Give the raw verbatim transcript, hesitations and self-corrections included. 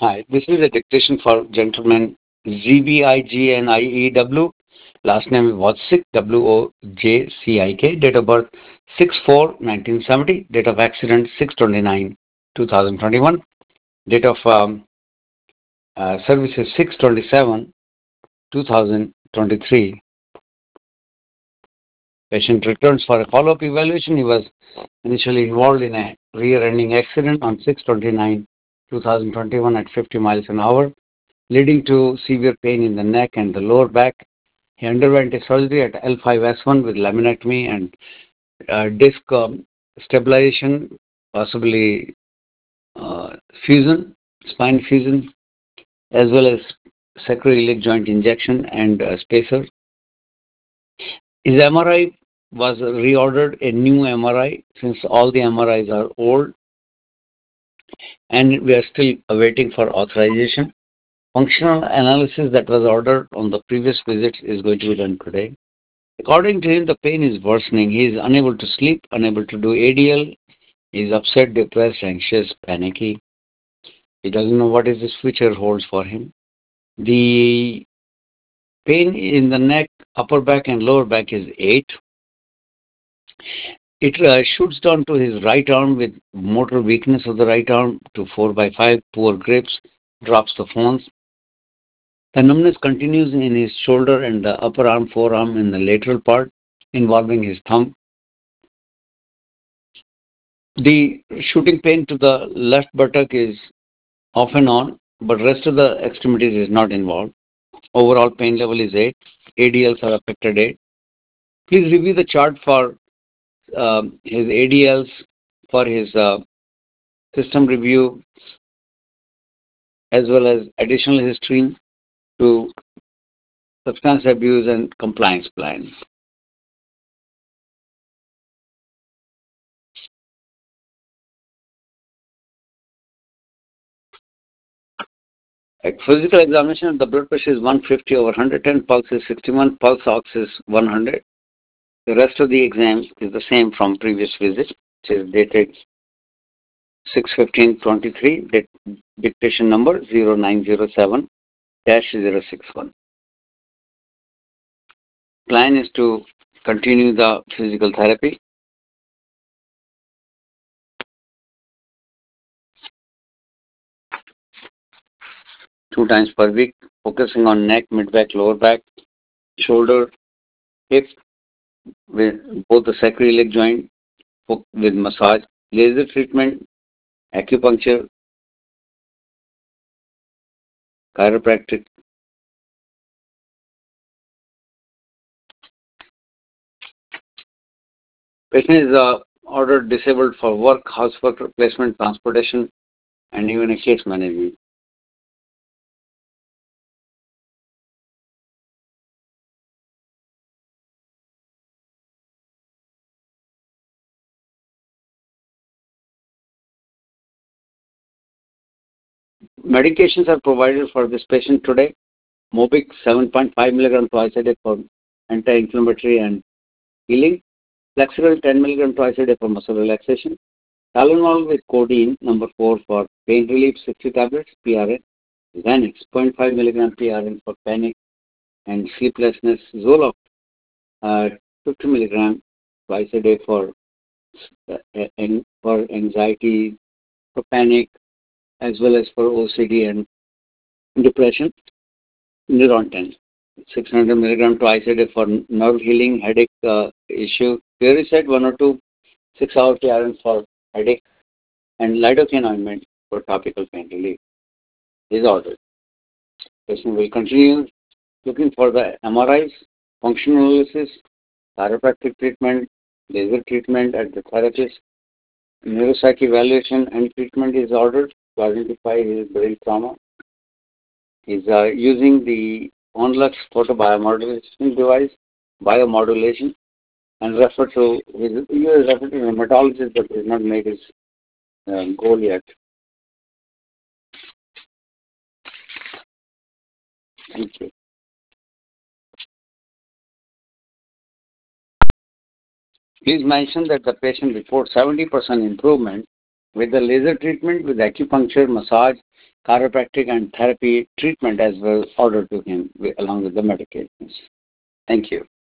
Hi, this is a dictation for gentleman Z B I G N I E W. Last name Wojcik, W O J C I K. Date of birth six four nineteen seventy. Date of accident six twenty-nine twenty twenty-one. Date of um, uh, service is six twenty-seven twenty twenty-three. Patient returns for a follow-up evaluation. He was initially involved in a rear-ending accident on six twenty-nine twenty twenty-one at fifty miles an hour, leading to severe pain in the neck and the lower back. He underwent a surgery at L five S one with laminectomy and uh, disc um, stabilization, possibly uh, fusion, spine fusion, as well as sacroiliac joint injection and uh, spacer. His M R I was reordered, a new M R I, since all the M R Is are old, and we are still awaiting for authorization. Functional analysis that was ordered on the previous visits is going to be done today. According to him, the pain is worsening. He is unable to sleep, unable to do A D L. He is upset, depressed, anxious, panicky. He doesn't know what is his future holds for him. The pain in the neck, upper back, and lower back is eight. It uh, shoots down to his right arm with motor weakness of the right arm to four by five, poor grips, drops the phones. The numbness continues in his shoulder and the upper arm, forearm in the lateral part, involving his thumb. The shooting pain to the left buttock is off and on, but rest of the extremities is not involved. Overall pain level is eight. A D Ls are affected eight. Please review the chart for um, his A D Ls, for his uh, system review, as well as additional history to substance abuse and compliance plan. At physical examination, the blood pressure is one fifty over one hundred ten, pulse is sixty-one, pulse ox is one hundred. The rest of the exam is the same from previous visit, which is dated six fifteen twenty-three, dictation number zero nine zero seven dash zero six one. Plan is to continue the physical therapy. Two times per week, focusing on neck, mid back, lower back, shoulder, hip, with both the sacroiliac joint with massage, laser treatment, acupuncture, chiropractic. Patient is uh, ordered disabled for work, housework replacement, transportation, and even a case management. Medications are provided for this patient today. Mobic seven point five milligram twice a day for anti-inflammatory and healing. Flexible ten milligram twice a day for muscle relaxation. Tylenol with codeine number four for pain relief sixty tablets P R N. Xanax zero point five milligram P R N for panic and sleeplessness. Zoloft uh, fifty milligram twice a day for uh, and for anxiety, for panic, as well as for O C D and depression. Neurontin six hundred milligram twice a day for nerve healing, headache uh, issue. Clearly said one or two six hour P R N for headache, and lidocaine ointment for topical pain relief is ordered. Patient will continue looking for the M R Is, functional analysis, chiropractic treatment, laser treatment at the therapist, neuropsych evaluation and treatment is ordered to identify his brain trauma. He's uh, using the Onlux photobiomodulation device, biomodulation, and refer to his, he is referred to a rheumatologist, but has not made his uh, goal yet. Thank you. Please mention that the patient reports seventy percent improvement with the laser treatment with acupuncture, massage, chiropractic and therapy treatment as well ordered to him wi- along with the medications. Thank you.